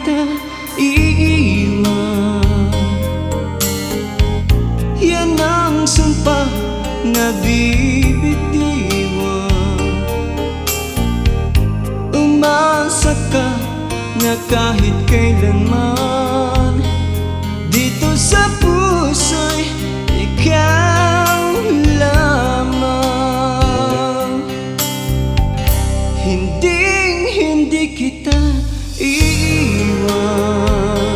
kita iiwan. Yan ang sumpa nga bibitiwan. Umasa ka na kahit kailanman dito sa puso'y ikaw lamang. Hindi kita iiwan.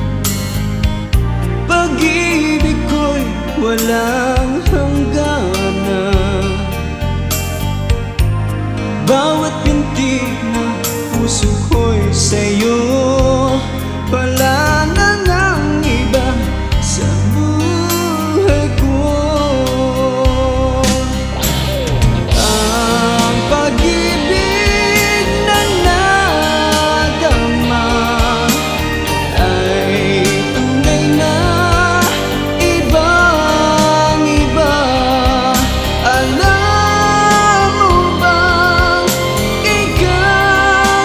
Pag-ibig ko'y walang hangganan. Bawat binti ng puso ko'y sa'yo. Wala na ngang iba sa buhay ko. Ang pag-ibig na nadama ay tunay na ibang-iba. Alam mo bang ikaw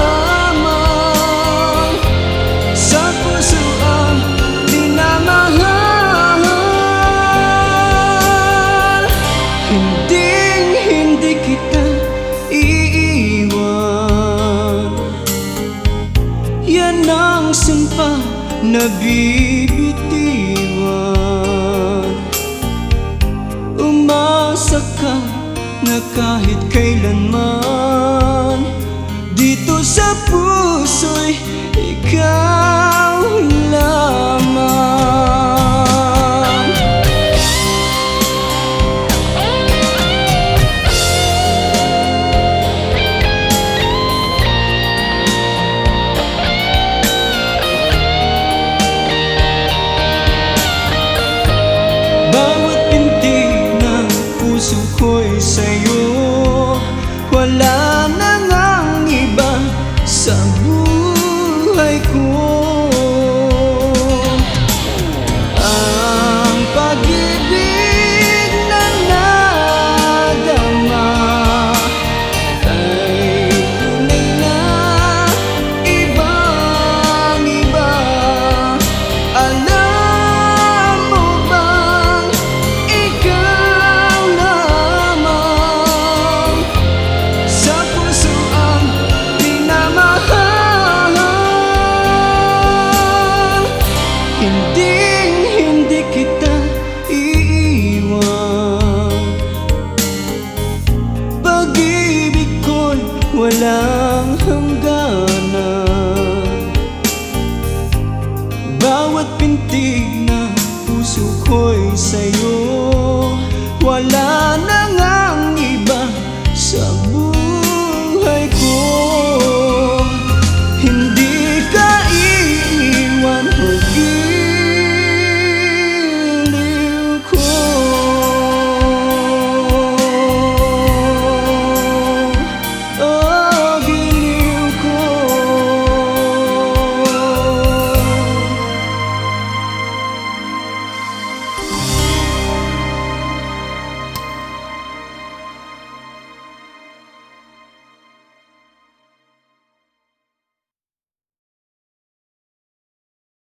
lamang sa puso ang minamahal. Hindi kita iiwan. Yan ang sumpa na bibitiwan. Umasa ka na kahit kailanman dito sa puso'y ikaw lamang. Bawat binti ng puso ko'y sa'yo. Wala na ngang iba sa buhay ko.